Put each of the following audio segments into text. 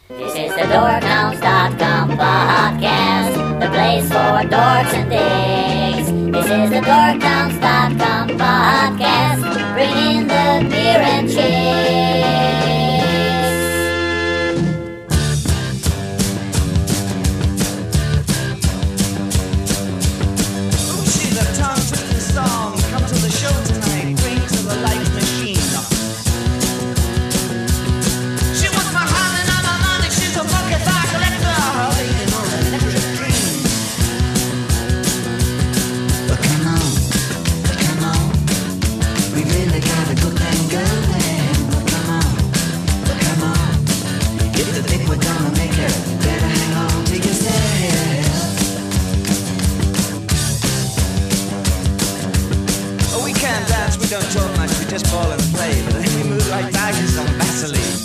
This is the Dorkhounds.com podcast, the place for dorks and dicks. This is the Dorkhounds.com podcast, bringing the beer and chicks. Who sees a tongue-twisting song come to the show tonight? Bring to the light machine. She wants my heart and all my money. She's a monkey bar collector, waiting on an electric dream. But come on, we really got a good thing going. But come on, if you think we're gonna make it, better hang on to yourself. Oh, we can't dance, we don't talk much, we just ball and play. But then we move like badgers on Vaseline.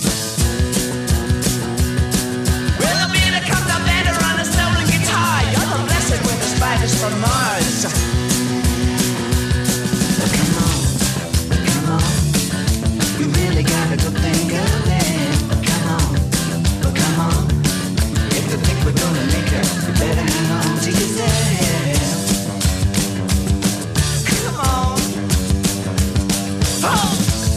Well, the beat comes up better on a stolen guitar. You're the blessed with the spiders from Mars. But come on, we really got a good thing going. But come on, if you think we're gonna make it, you better hang on to yourself. Come on. Oh!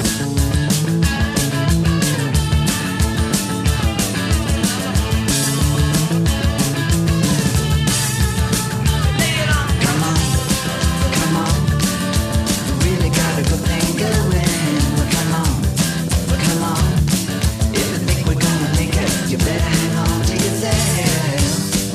Lay it on. Come on, we really got a good thing going. But come on, if you think we're gonna make it, you better hang on to yourself.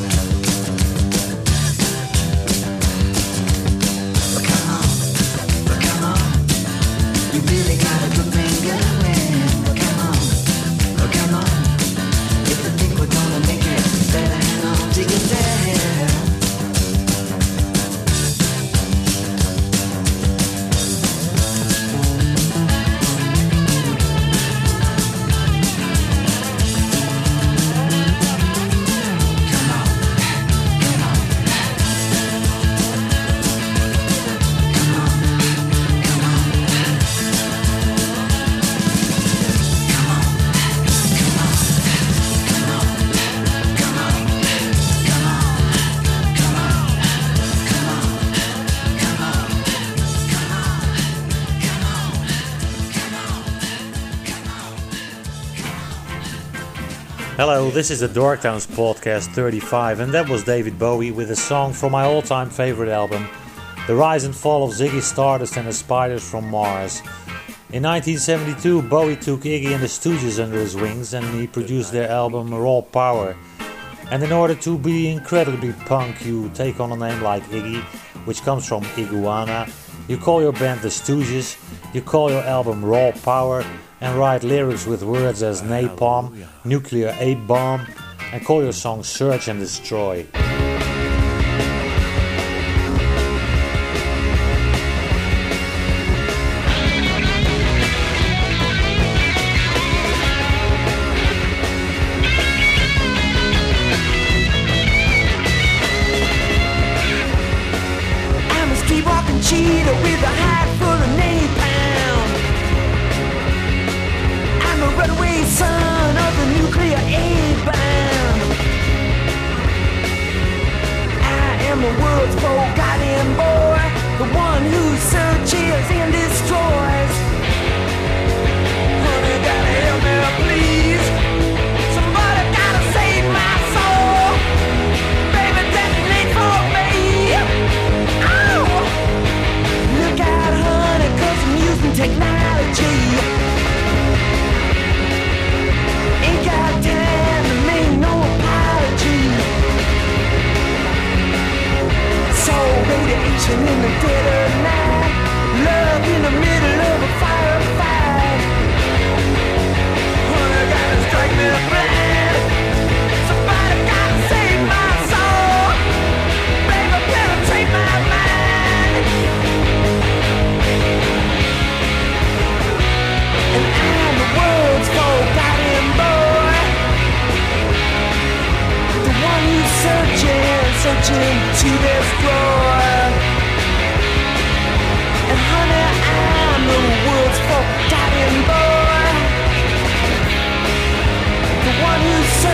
But come on, we really got a good thing going. But come on, if you think we're gonna make it, you better hang on to yourself. Hello, this is the Dorktowns podcast 35, and that was David Bowie with a song from my all-time favorite album, The Rise and Fall of Ziggy Stardust and the Spiders from Mars. In 1972, Bowie took Iggy and the Stooges under his wings and he produced their album Raw Power. And in order to be incredibly punk, you take on a name like Iggy, which comes from iguana, you call your band the Stooges, you call your album Raw Power, and write lyrics with words as napalm, nuclear ape bomb, and call your song Search and Destroy. I'm a street-walking cheetah with a hat full of napalm. I'm a runaway son of the nuclear A-bomb. I am the world's forgotten boy, the one who searches and destroys. Honey, gotta help me, please. Somebody gotta save my soul. Baby, detonate for me. Oh! Look out, honey, 'cause I'm using technology. Ain't got time to make no apology. So radiation in the dead of night, love in the middle of a firefight. Honey, gotta strike me blind. Somebody gotta save my soul. Baby, penetrate my mind. And I'm the world's forgotten boy, the one who's searching to destroy. And honey, I'm the world's forgotten boy, the one who's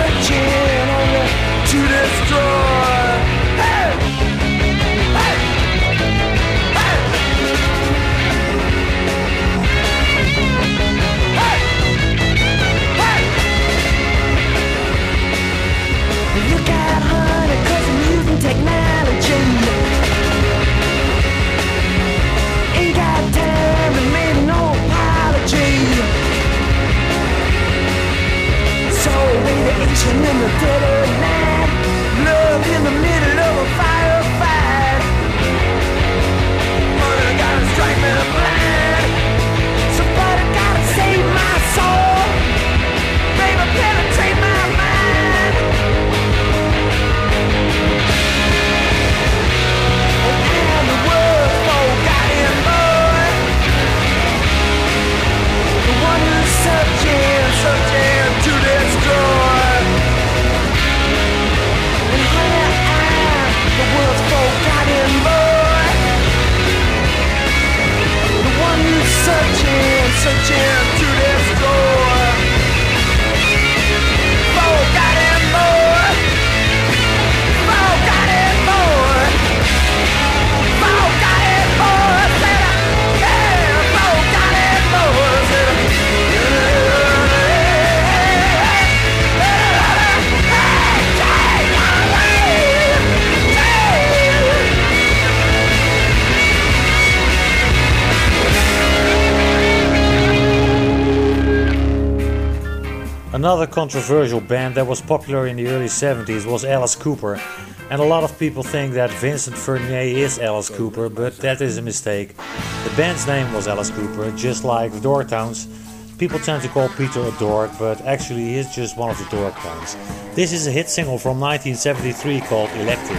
Wishing in the dead of night, love in the middle of a firefight. Mother gotta strike me blind. Somebody gotta save my soul. Baby, penetrate my mind. And the world's forgotten boy, the one who's searching to destroy. And here I am, the world's forgotten boy, the one who's searching to destroy. Forgotten boy, forgotten boy, forgotten boy, said I, yeah, forgotten boy, said I. Another controversial band that was popular in the early 70s was Alice Cooper, and a lot of people think that Vincent Furnier is Alice Cooper, but that is a mistake. The band's name was Alice Cooper, just like the Dorktowns. People tend to call Peter a dork, but actually he is just one of the Dorktowns. This is a hit single from 1973 called Electric.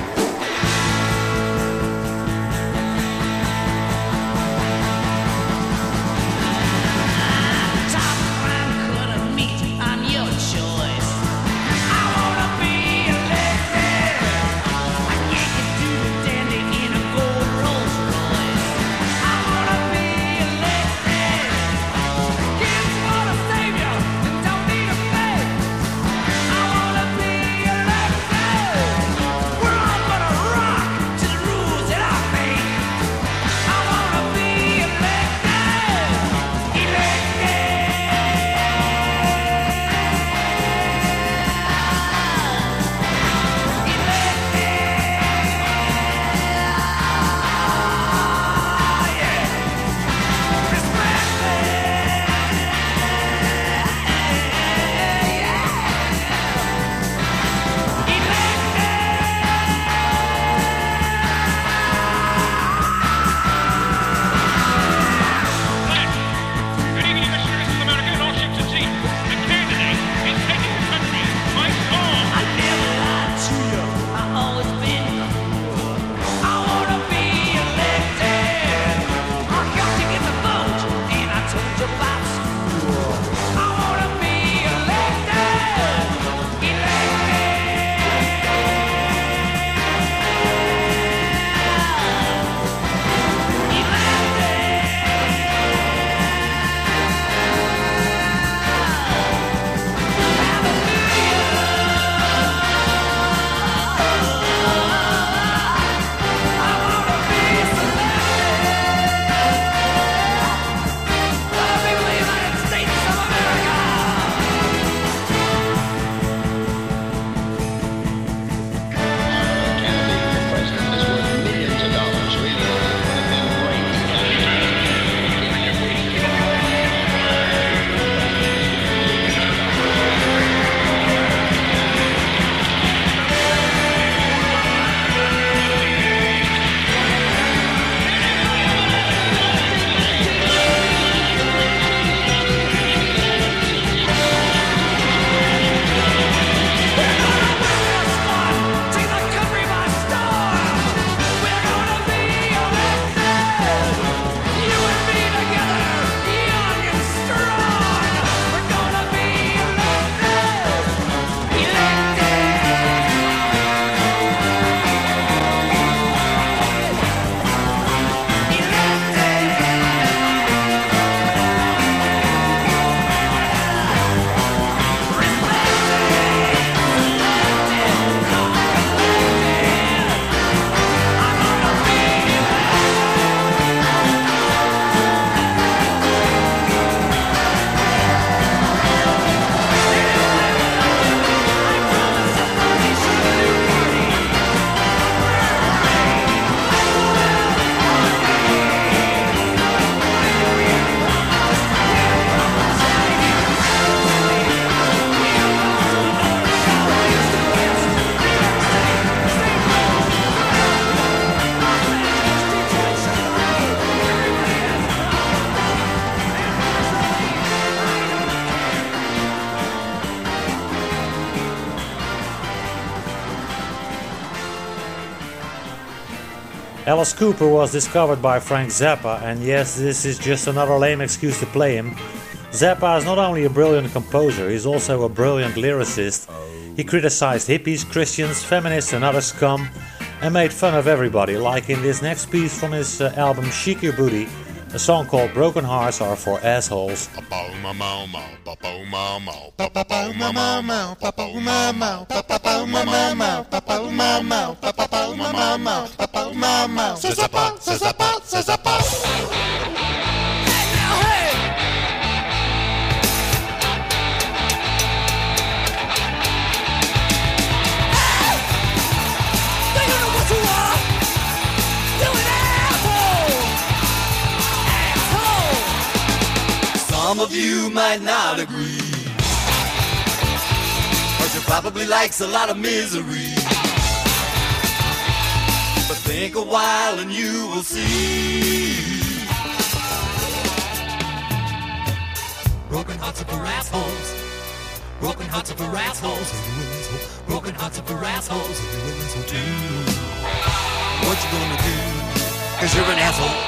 We're all gonna Alice Cooper was discovered by Frank Zappa, and yes, this is just another lame excuse to play him. Zappa is not only a brilliant composer, he's also a brilliant lyricist. He criticized hippies, Christians, feminists and other scum, and made fun of everybody, like in this next piece from his album Shake Your Booty, a song called Broken Hearts Are for Assholes. Some of you might not agree, but you probably likes a lot of misery. But think a while and you will see. Broken hearts are for assholes. Broken hearts are for assholes. Broken hearts are for assholes. What you gonna do? 'Cause you're an asshole.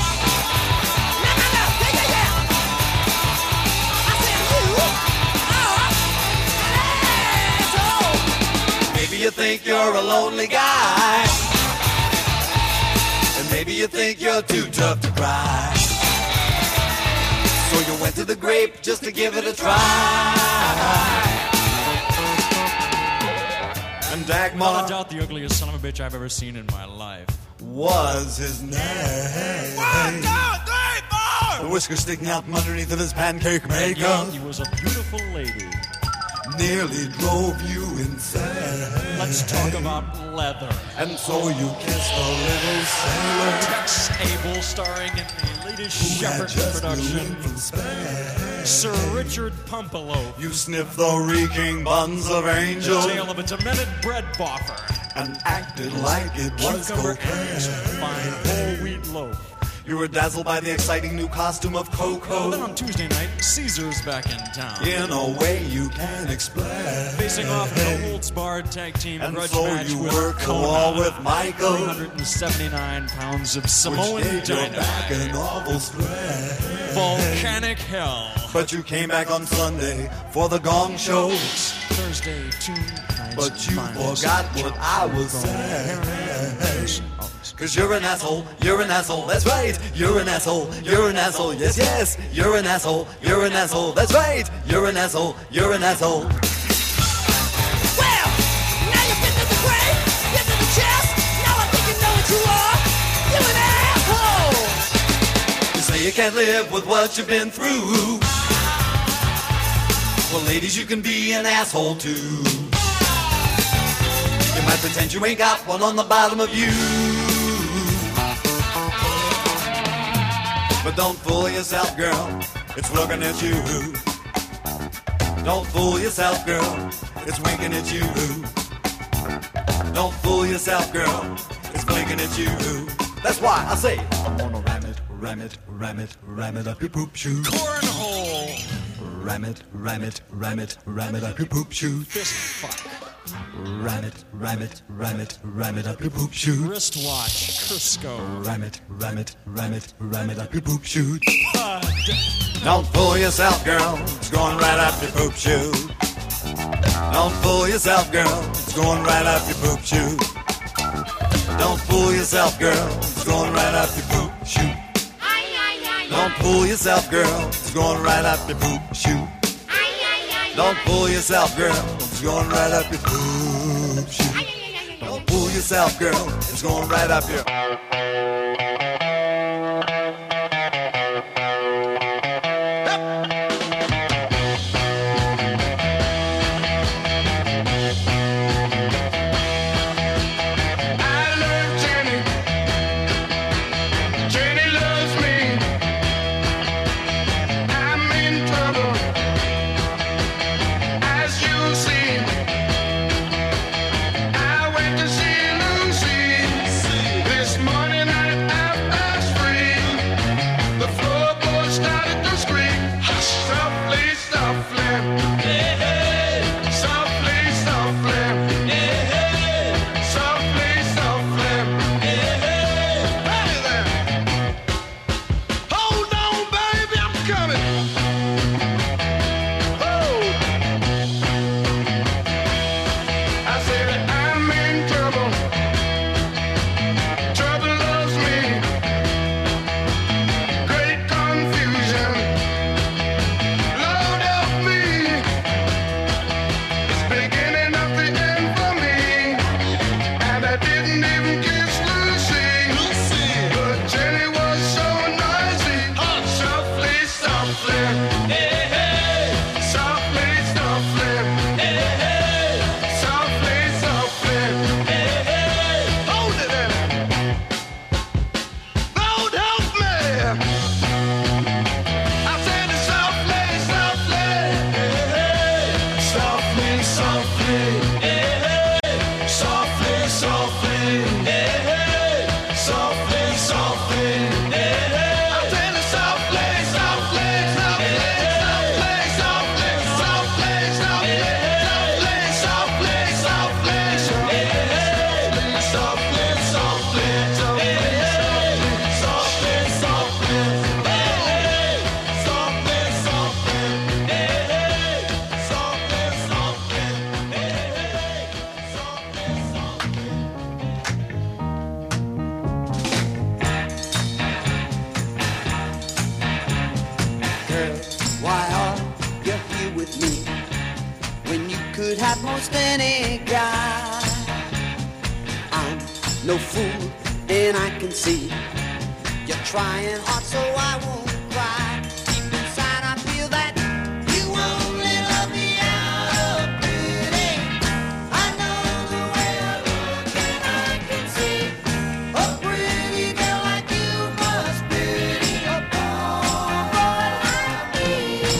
Maybe you think you're a lonely guy, and maybe you think you're too tough to cry. So you went to the grape just to give it a try. And Dagmar, I doubt the ugliest son of a bitch I've ever seen in my life was his name. 1, 2, 3, 4. The whiskers sticking out from underneath of his pancake maker. He was a beautiful lady. Nearly drove you insane. Let's talk about leather. And so you kissed a little sailor. Tex Abel, starring in the latest Shepard production. From Spain. Sir Richard Pumpelo. You sniffed the reeking buns of angel. The tale of a demented bread boffer. And acted like it was Cucumber cocaine. cakes, fine whole wheat loaf. You were dazzled by the exciting new costume of Coco. Then on Tuesday night, Caesar's back in town. In a way you can't explain. Facing off in a holds-barred tag team And grudge so match you with worked the wall Kona. with Michael. 379 pounds of Which Samoan gave your back dynamite. an awful strain. Volcanic hell. But you came back on Sunday for the gong show. Thursday, 2 nights. But you forgot what I was saying. 'Cause you're an asshole, you're an asshole, that's right. You're an asshole, you're an asshole, yes, yes. You're an asshole, you're an asshole, that's right. You're an asshole, you're an asshole. Well, now you've been to the grave, been to the chest. Now I think you know what you are. You're an asshole. You say you can't live with what you've been through. Well, ladies, you can be an asshole too. You might pretend you ain't got one on the bottom of you, but don't fool yourself, girl, it's looking at you. Don't fool yourself, girl, it's winking at you. Don't fool yourself, girl, it's blinking at you. That's why I say, I'm gonna ram it, ram it, ram it, ram it up your poop shoot. Cornhole. Ram it, ram it, ram it, ram it up your poop shoot. Fist fuck. Ram it, ram it, ram it, ram it up your poop shoot. Wristwatch. Crisco. Ram it, ram it, ram it, ram it up your poop shoot. Pud. Don't fool yourself, girl, it's going right up your poop shoot. Don't fool yourself, girl, it's going right up your poop shoot. Don't fool yourself, girl, it's going right up your poop shoot. Don't fool yourself, girl, it's going right up your poop shoot. Don't fool yourself, girl, it's going right up your poop shoot. Don't fool yourself, girl, it's going right up your... This morning I most any guy. I'm no fool, and I can see you're trying hard, so I won't cry. Deep inside, I feel that you only love me out of pity. I know the way I look, and I can see a pretty girl like you must pity a poor boy like me.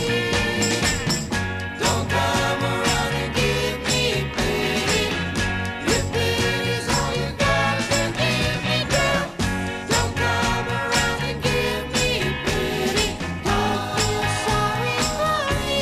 Don't come around and give me pity. If pity's all you got, then give me, girl. Don't come around and give me pity. Don't feel sorry for me.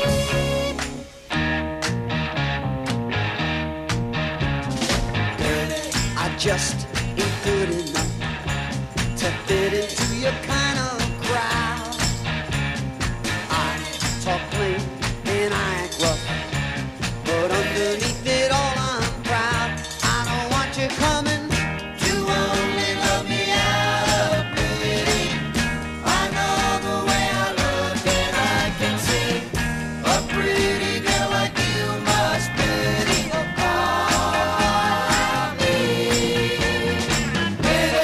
I just ain't good enough to fit into your kind of crowd. I talk plain and I act rough, but underneath it all I'm proud. I don't want you coming to only love me out of pity. I know the way I look, and I can see a pretty girl like you must pity a boy like me. Pity,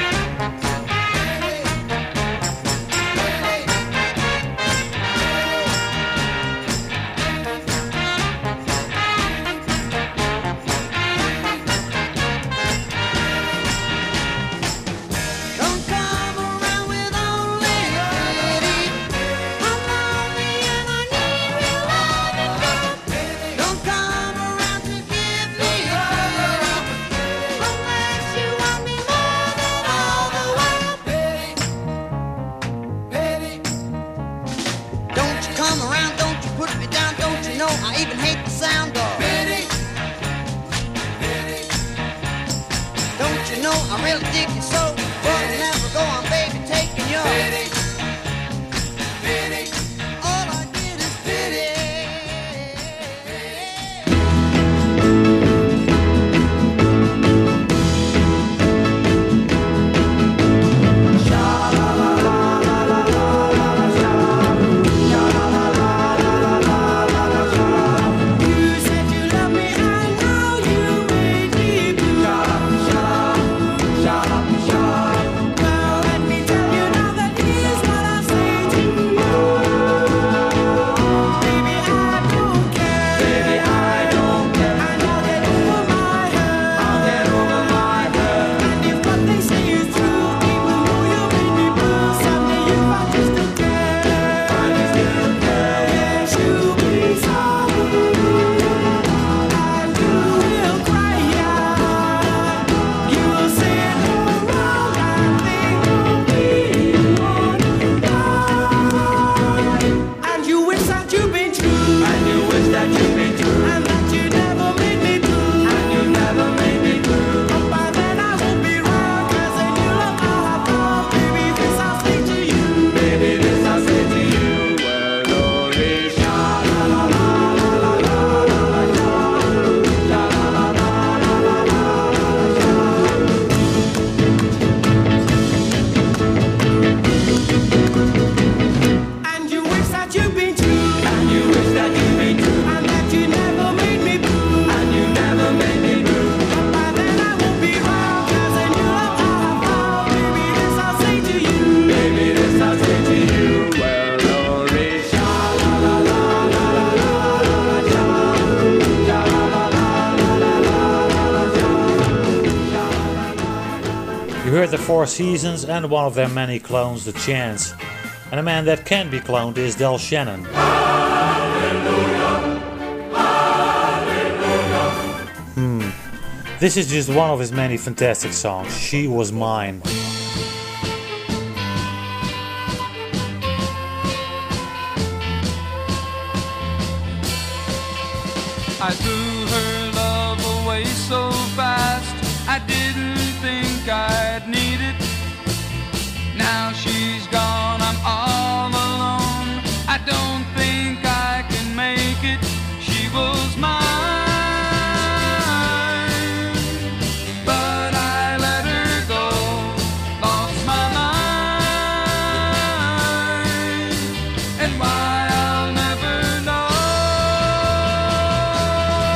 don't come around with only pity. I'm lonely and I need real loving, girl. Don't come around to give me pity, unless you want me more than all the world. Pity, don't you come around, don't you put me down, don't you know I even hate the sound of pity. Don't you know I really dig you so, but I'll never go on, baby, taking your pity. All I get is pity. You said you love me, I know you made me blue. Well, let me tell you now that here's what I say to you. Baby, I don't care. I know that over my head. And if what they say is true, even though you made me blue, someday you might just don't care. Yes, you'll be sorry, and you will cry. You will sit around and think of me on and on. And you wish that you'd been true, and that you never made me blue, But by then I won't be wrong, 'cause then you love how I fall. Baby, this I'll say to you. Well, only and you wish that you'd been true, and that you never made me blue, But by then I won't be wrong, 'cause then you love how I fall. Baby, this I'll say to you. Well, only You heard the Four Seasons and one of their many clones, The Chance. And a man that can be cloned is Del Shannon. This is just one of his many fantastic songs. She Was Mine. I threw her love away so fast, I didn't think I'd need it. Now she's gone, I'm all alone. I don't think I can make it. She was mine, but I let her go, lost my mind, and why I'll never know.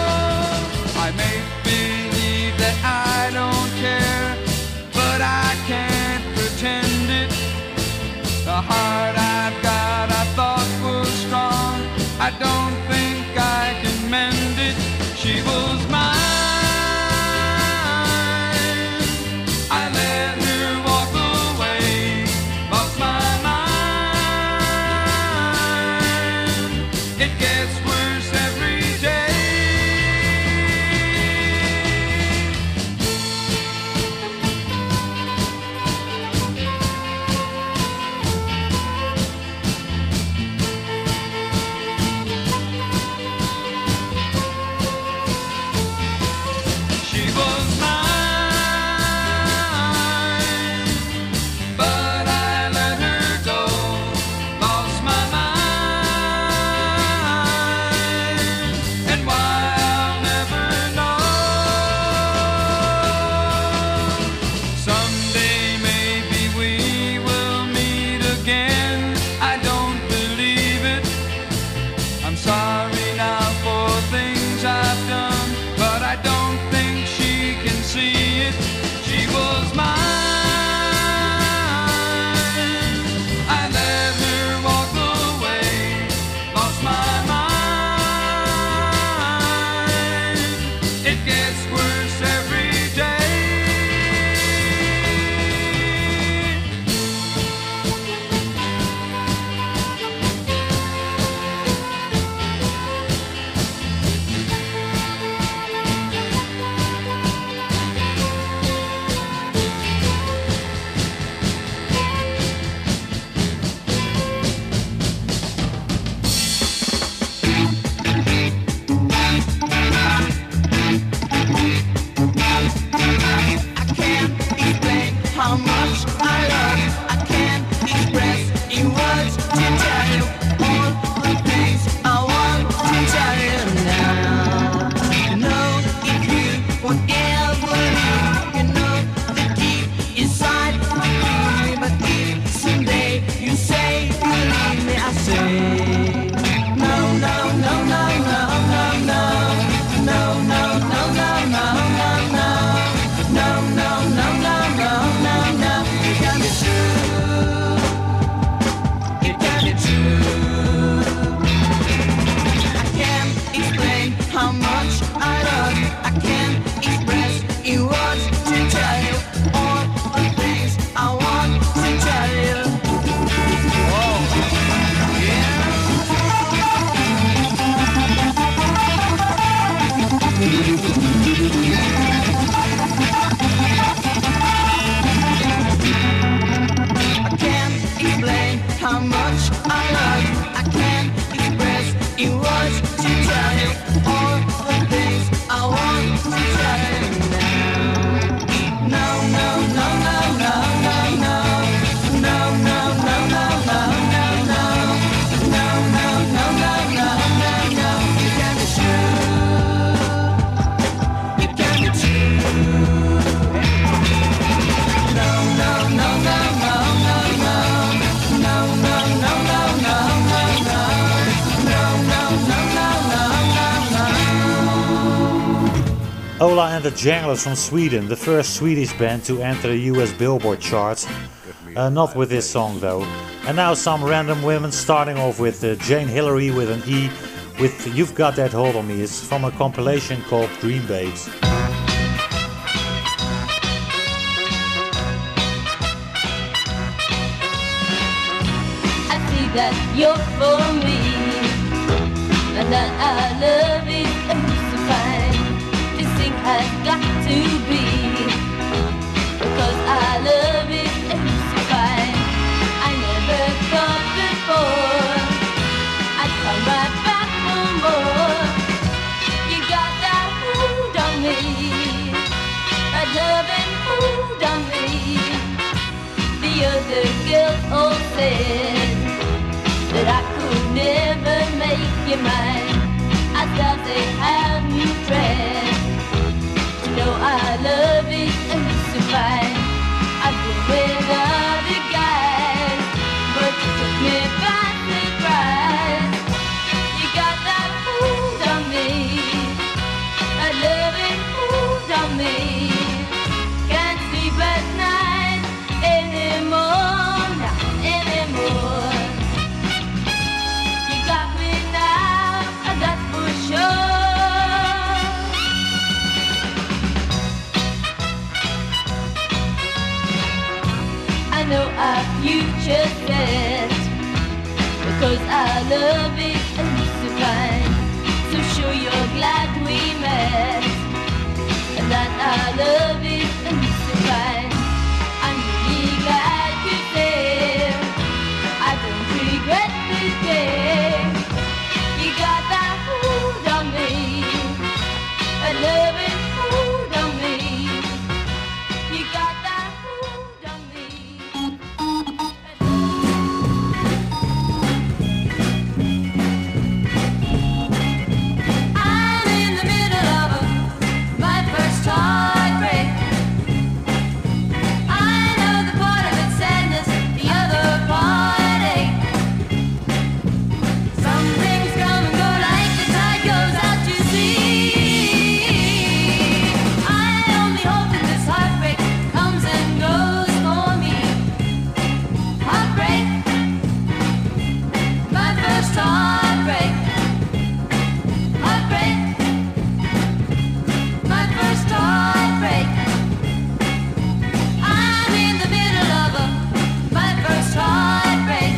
Ola and the Janglers from Sweden, the first Swedish band to enter the US Billboard charts. Not with this song though. And now some random women, starting off with Jane Hillary with an E, with You've Got That Hold on Me. It's from a compilation called Green Babes. I see that you're for me, and that our love is so fine. This thing has got to be, because our love is so fine. I never thought before I'd come right back for more. You got that hold on me, that loving hold on me. The other girls all said that I could never make you mine. I thought they hadn't tried to know our love is so fine. I've been with other guys, but you took me by surprise. You got that hold on me, that loving hold on me. Can't sleep at night anymore, not anymore. You got me now, that's for sure. I know our future's set, because our love is so fine. So sure you're glad we met, and that our love is so fine. I'm really glad you said I don't regret this day. You got that hold on me, that loving hold on me. You got that hold on me. I'm in the middle of my first heartbreak. I know the part of it's sadness, the other part ache. Some things come and go like the tide goes out to sea. I only hope that this heartbreak comes and goes for me. Heartbreak, my first heartbreak. Heartbreak, my first heartbreak. I'm in the middle of my first heartbreak.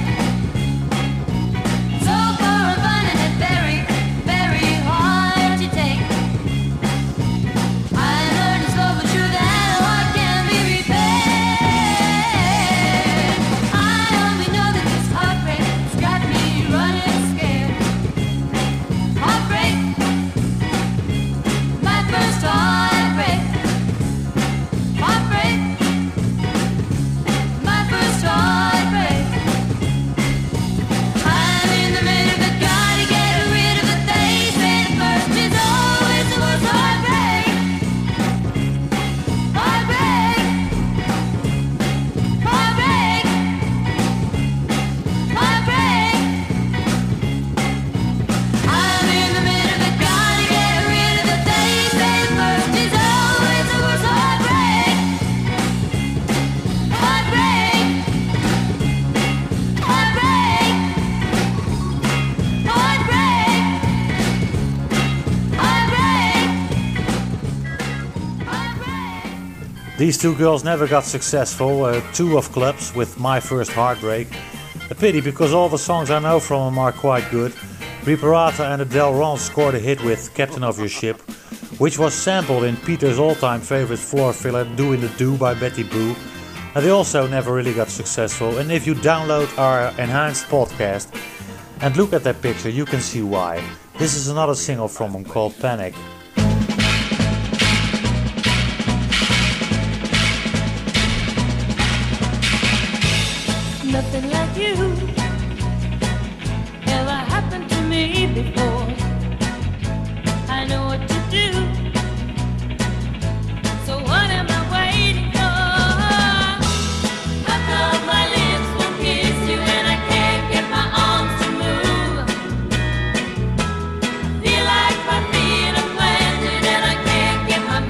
So far I'm finding it very, very hard to take. I learned slow but sure that a heart can be repaired. I only know that this heartbreak's got me running scared. Heartbreak, my first heartbreak. Heartbreak, my first heartbreak. I'm in the middle, but gotta get rid of it. They say the first is always the worst. Heartbreak, heartbreak, heartbreak, heartbreak. I'm in the middle, but gotta get rid of it. They say the first is always the worst. Heartbreak, heartbreak, heartbreak, heartbreak. These two girls never got successful, two of clubs with My First Heartbreak. A pity, because all the songs I know from them are quite good. Riparata and Adele Ron scored a hit with Captain of Your Ship, which was sampled in Peter's all-time favorite floor filler Doing the Do by Betty Boo. And they also never really got successful, and if you download our enhanced podcast and look at that picture, you can see why. This is another single from them called Panic. Nothing like you ever happened to me before. I know what to do, so what am I waiting for? How come my lips won't kiss you and I can't get my arms to move? Feel like my feet are planted and I can't get my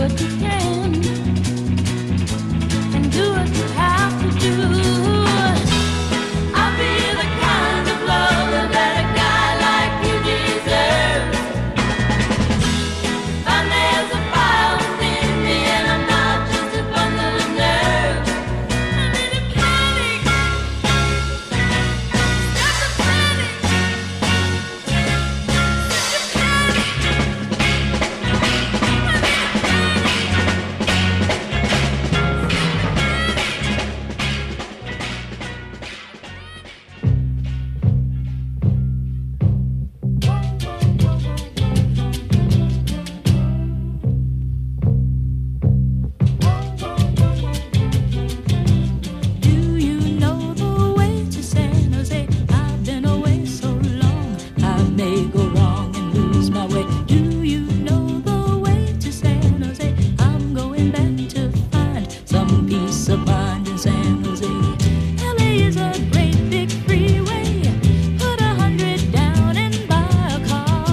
what you can and do what you have to do. I'll be the kind of love that a guy like you deserves. And there's a fire within me, and I'm not just a bundle of nerves. I'm in a panic. Stop the panic. Do you know the way to San Jose? I've been away so long, I may go wrong and lose my way. Do you know the way to San Jose? I'm going back to find some peace of mind in San Jose. LA is a great big freeway. Put 100 down and buy a car.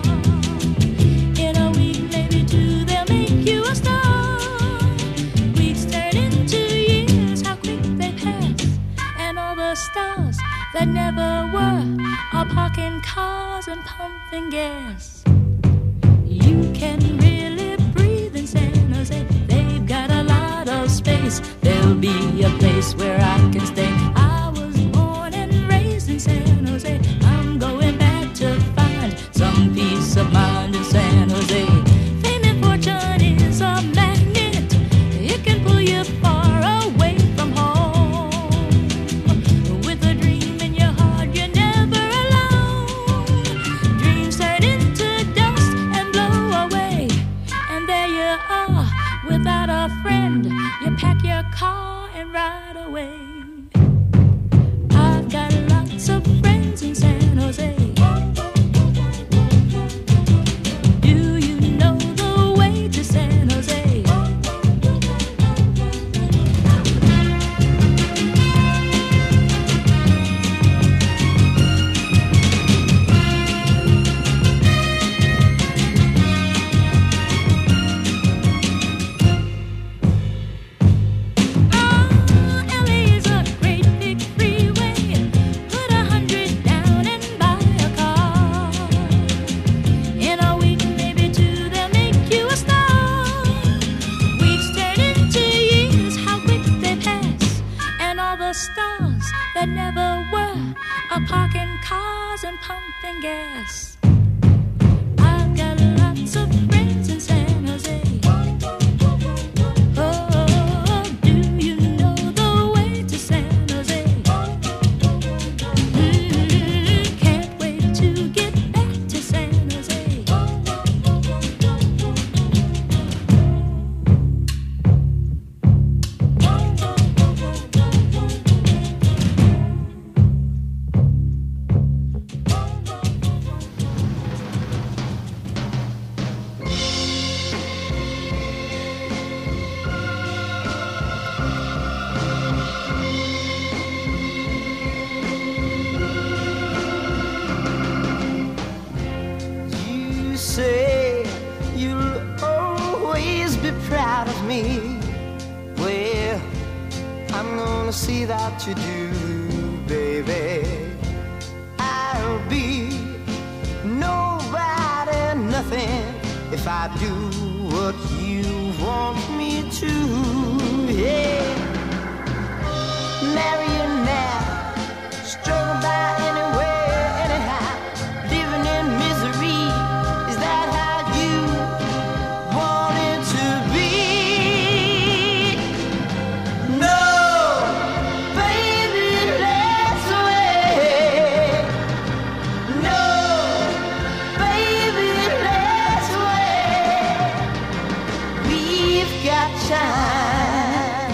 In a week, maybe two, they'll make you a star. Weeks turn into years, how quick they pass. And all the stars that never were are parking cars and pumping gas. You can really breathe in San Jose. They've got a lot of space. There'll be a place where I can stay. I was born and raised in San Jose. I'm going back to find some peace of mind in San Jose. Fame and fortune is a magnet. It can pull you far away from home. With a dream in your heart, you're never alone. Dreams turn into dust and blow away. And there you are, without a friend. You pack your car and ride away. I've got lots of friends in San Jose. Do you know the way to San Jose? LA is a great big freeway. Put 100 down and buy a car. In a week, maybe two, they'll make you a star. Weeks turn into years, how quick they pass. And all the stars that never were are parking cars and pumping gas. I've got lots of friends in San Jose. Oh, do you know the way to San Jose? Can't wait to get back to San Jose. You say you'll always be proud of me. Well, I'm gonna see that you do, baby. I'll be nobody, nothing if I do what you want me to. Yeah, marry you now, struggle by anywhere, anyhow, living in misery. Is that how you want it to be? No, baby, let's wait. No, baby, let's wait. We've got time.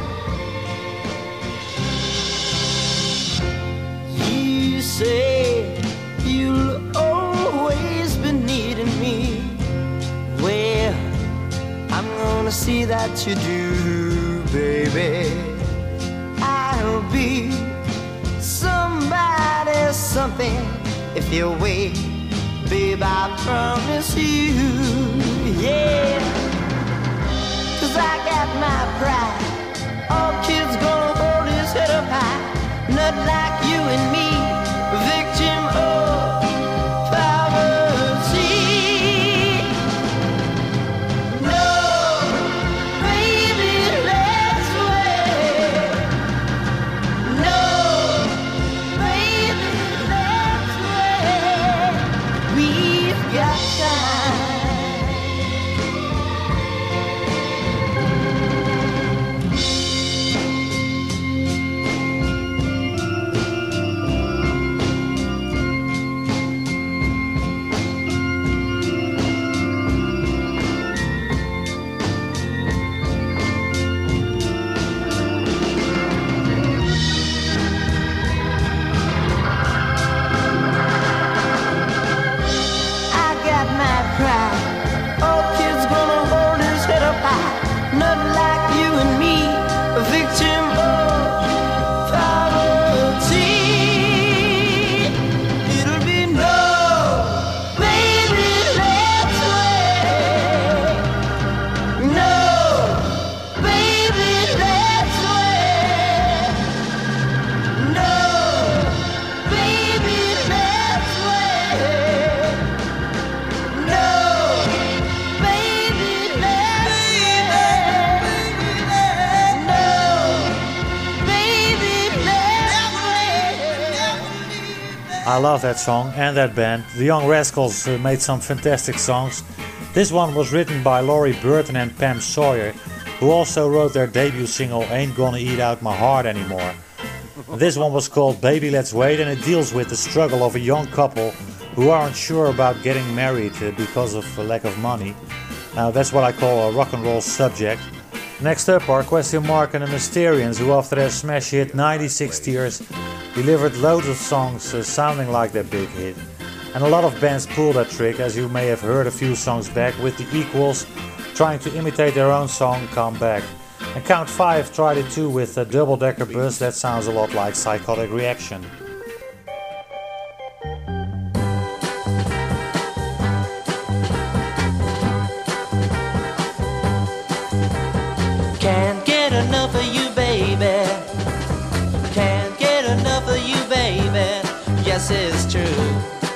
You say you'll always be needing me. Well, I'm gonna see that you do, baby. I'll be somebody, something if you wait, babe, I promise you, yeah. I love that song and that band. The Young Rascals made some fantastic songs. This one was written by Laurie Burton and Pam Sawyer, who also wrote their debut single Ain't Gonna Eat Out My Heart Anymore. This one was called Baby Let's Wait, and it deals with the struggle of a young couple who aren't sure about getting married because of a lack of money. Now that's what I call a rock and roll subject. Next up are Question Mark and the Mysterians, who after their smash hit 96 Tears delivered loads of songs sounding like their big hit. And a lot of bands pull that trick, as you may have heard a few songs back, with the Equals trying to imitate their own song Come Back. And Count 5 tried it too with a double-decker bus that sounds a lot like Psychotic Reaction. Can't get enough of you, baby. Can't get enough of you, baby. Yes, it's true.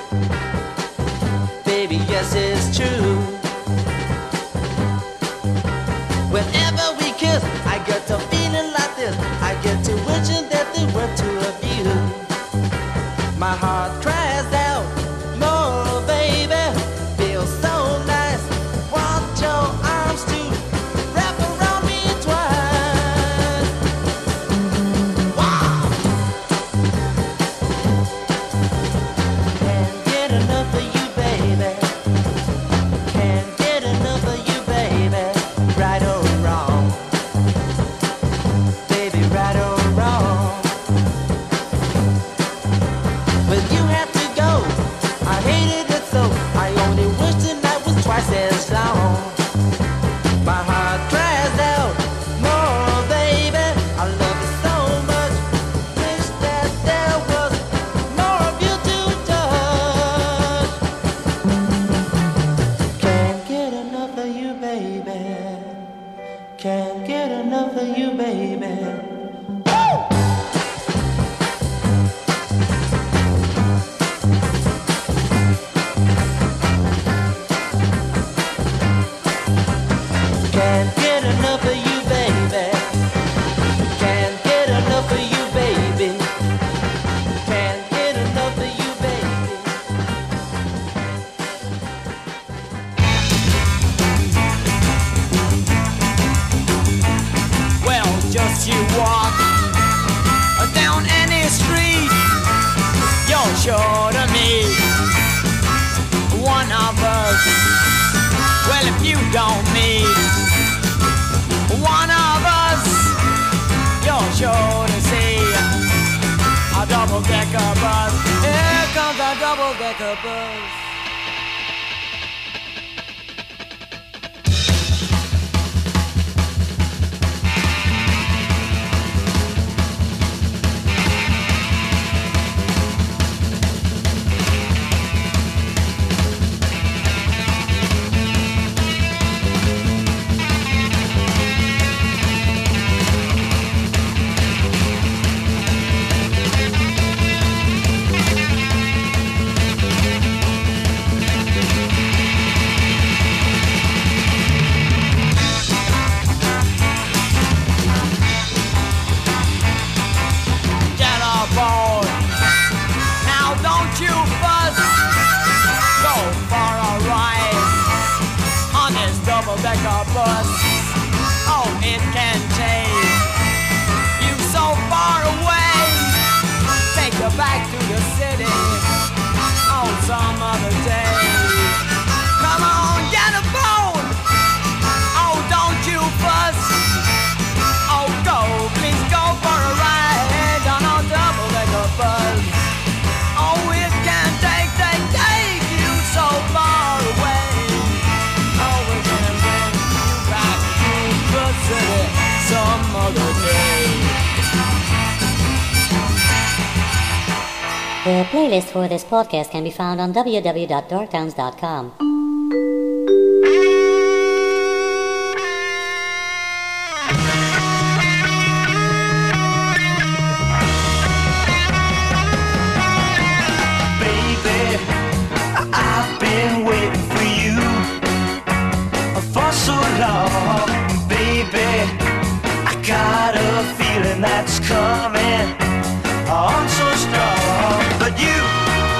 Baby, yes, it's true. Whenever we kiss, I get to feeling like this. I get to wishing that there were two of you. My heart cries out, more, baby. Feels so nice. Want your arms to wrap around me twice. Wow! Can't get enough of you, baby. Can't get enough of you, baby. Right or wrong, baby, right or wrong. When you had to go, I hated it so. I only wish the night was twice as long. My heart cries out, more, baby. I love you so much. Wish that there was more of you to touch. Can't get enough of you, baby. Can't get enough of you, baby. Can't get enough of you, baby. Can't get enough of you, baby. Can't get enough of you, baby. Well, just you walk down any street, you're sure to meet one of us. Well, if you don't meet one of us, you're sure to see a double-decker bus. Here comes a double-decker bus. Get aboard. Now don't you fuss. Go for a ride on this double-decker bus. Oh, it can take you so far away. Take you back to the city on some other day. Come on, get aboard. Oh, don't you fuss. Oh, go, please go for a ride on a double-decker bus. Oh, it can take you so far away. Oh, we can bring you back to the city some other day. The playlist for this podcast can be found on www.dorktowns.com. Baby, I've been waiting for you for so long. Baby, I got a feeling that's coming on so strong. But you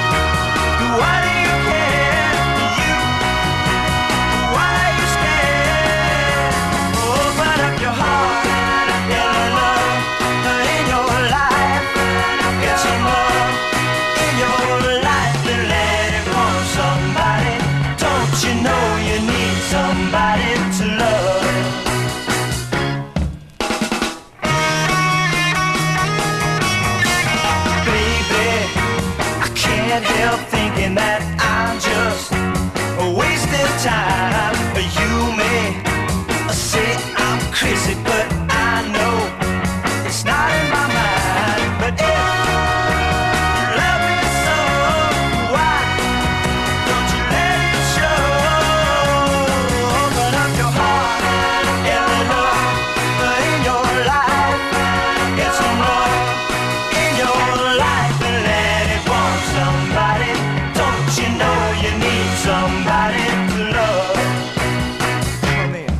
trace it, but I know it's not in my mind. But if you love me so, why don't you let it show? Open up your heart and let love in your life. Get some love in your life and let it want somebody. Don't you know you need somebody to love? Come in.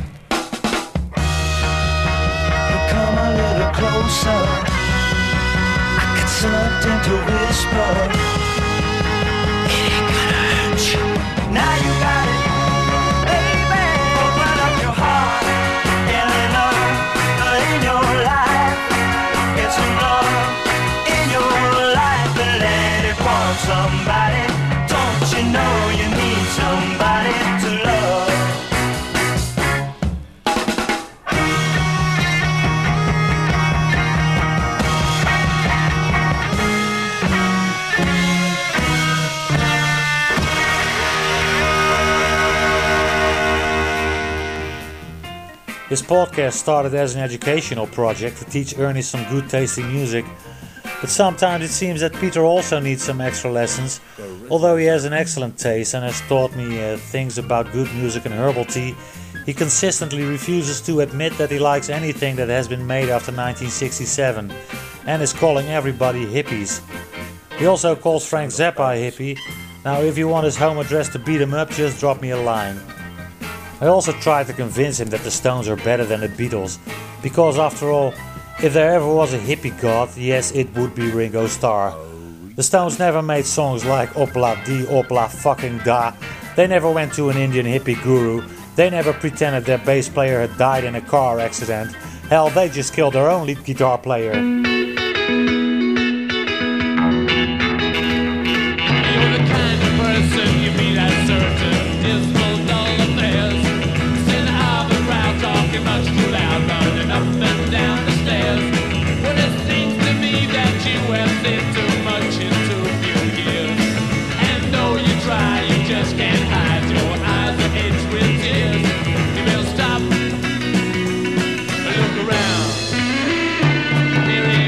Come a little closer. I got something to whisper. It ain't gonna hurt you. Now you got it, baby. Open up your heart and let love in your life. Get some love in your life and let it want somebody. Don't you know you need somebody to love? This podcast started as an educational project to teach Ernie some good tasting music, but sometimes it seems that Peter also needs some extra lessons. Although he has an excellent taste and has taught me things about good music and herbal tea, he consistently refuses to admit that he likes anything that has been made after 1967 and is calling everybody hippies. He also calls Frank Zappa a hippie. Now if you want his home address to beat him up, just drop me a line. I also tried to convince him that the Stones are better than the Beatles, because after all, if there ever was a hippie god, yes, it would be Ringo Starr. The Stones never made songs like Opla Di Opla fucking Da. They never went to an Indian hippie guru. They never pretended their bass player had died in a car accident. Hell, they just killed their own lead guitar player. You're the kind of person you meet at certain dismal dull affairs. Sitting out the crowd talking much too loud, running up and down the stairs. Well, it seems to me that you have seen too much into a few years. And though you try, you just can't hide your eyes are edged with tears. You better stop, look around. There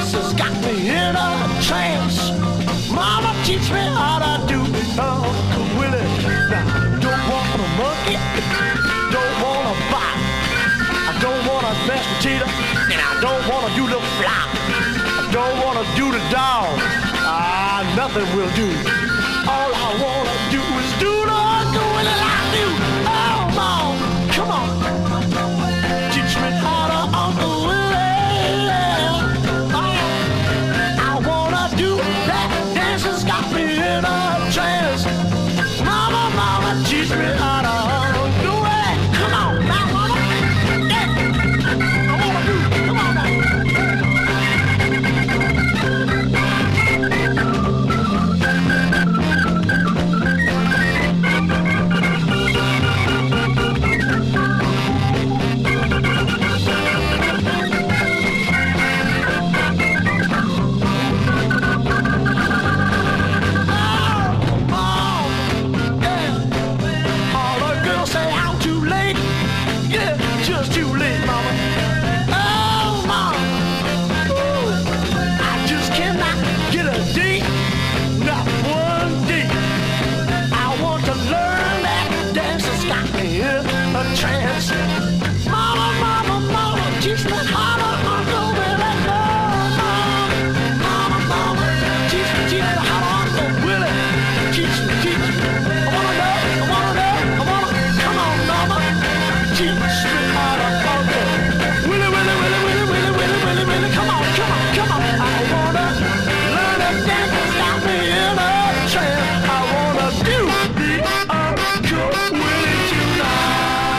dance has got me in a trance. Mama, teach me how to do Uncle Willie. Now, I don't want a monkey, don't want a bite. I don't want a mashed potato, and I don't want to do the flop. I don't want to do the dog. Nothing will do. All I want to do is do the Uncle Willie like you. Oh, Mom, come on. Teach me how to Uncle Willie. I want to do that dance has got me in a trance. Mama, Mama, teach me how to do it. Come on, now, Mama. Yeah. I want to do it. Come on now. Trance. Mama, Mama, Mama, teach me how to Uncle Willie. Mama, Mama, teach me how to Uncle Willie. Teach me. I wanna know. Come on, Mama, teach me how to Uncle Willie. Come on. I wanna learn to dance and stop me in a trance. I wanna do the Uncle Willie tonight.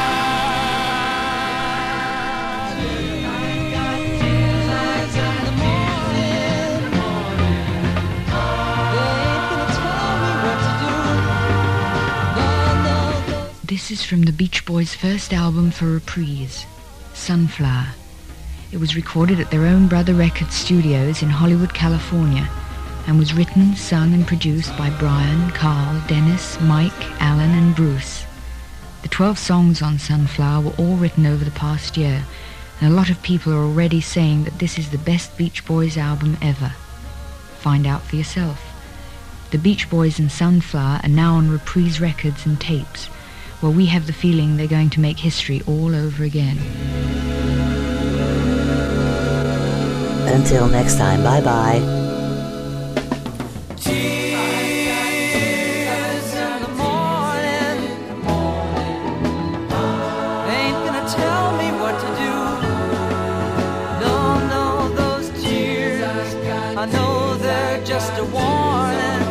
This is from the Beach Boys' first album for Reprise, Sunflower. It was recorded at their own Brother Records studios in Hollywood, California, and was written, sung and produced by Brian, Carl, Dennis, Mike, Alan and Bruce. The 12 songs on Sunflower were all written over the past year, and a lot of people are already saying that this is the best Beach Boys album ever. Find out for yourself. The Beach Boys and Sunflower are now on Reprise Records and tapes, where we have the feeling they're going to make history all over again. Until next time, bye-bye. I know they're just a warning,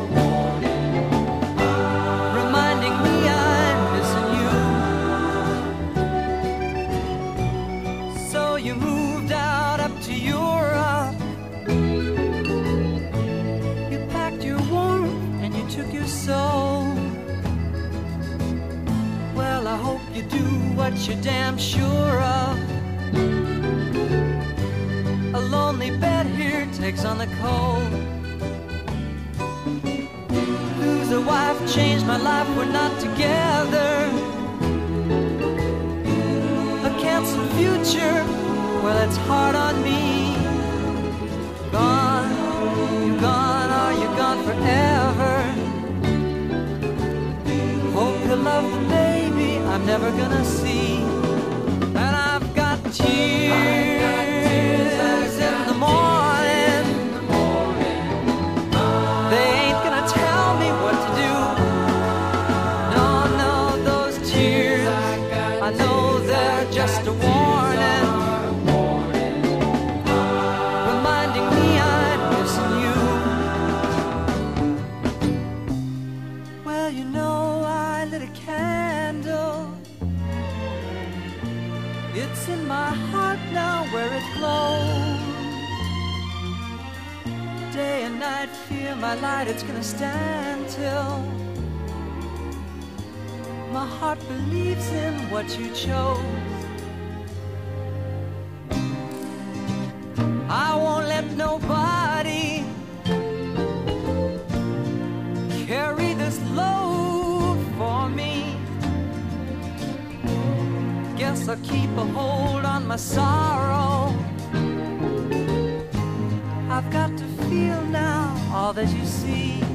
reminding me I'm missing you. So you moved out up to Europe, you packed your warmth and you took your soul. Well, I hope you do what you're damn sure of. A lonely bed here takes on the cold. Lose a wife, changed my life, we're not together. A canceled future, well it's hard on me. Gone, you gone, are you gone forever? Hope you love the baby I'm never gonna see. And I've got tears in the morning. They ain't gonna tell me what to do. No, those tears, I know they're just a warning, reminding me I'm missing you. Well, you know I lit a candle. It's in my heart now where it glows. Day and night, fear my light, it's gonna stand till my heart believes in what you chose. I won't let nobody carry this load for me. Guess I'll keep a hold on my sorrow. all that you see.